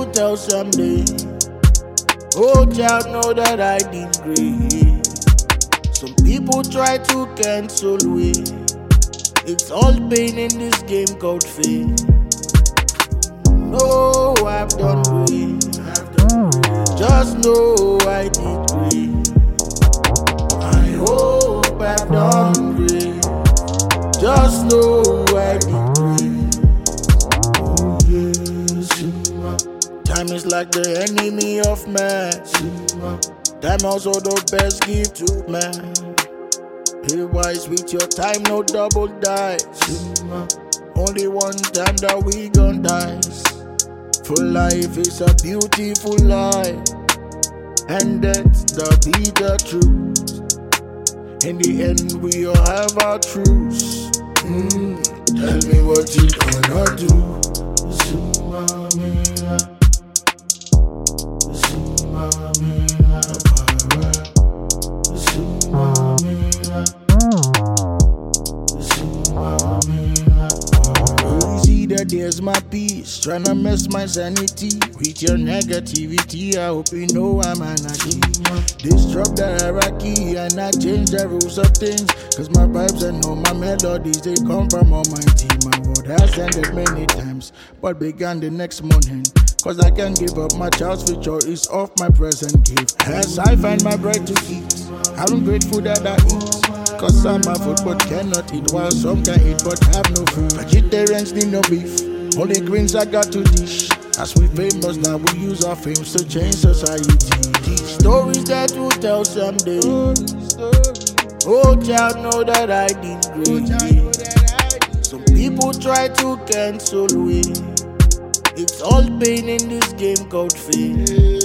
tell someday. Oh, child, know that I did great. Some people try to cancel me. It's all pain in this game called fame. No, I've done great. Just know I did great. I hope I've done great. Just know I did great. Oh yes. Time is like the enemy of man. Time also the best gift to man. Be wise with your time, no double dice. Only one time that we gon' die. For life is a beautiful life, and that's the bitter truth. In the end, we all have our truths. Tell me what you gonna do. There's my peace, tryna mess my sanity with your negativity. I hope you know I'm anarchy. Disrupt the hierarchy and I change the rules of things. Cause my vibes and all my melodies, they come from Almighty. My word has ended many times, but began the next morning. Cause I can't give up, my child's future is off my present gift. As I find my bread to eat, I'm grateful that I eat. Cause I'm a food but cannot eat, while some can eat but have no food. Vegetarians need no beef, only greens I got to dish. As we famous now, we use our fame to change society. These stories that we'll tell someday. Oh child, know that I did great. Some people try to cancel me. It's all pain in this game called fame.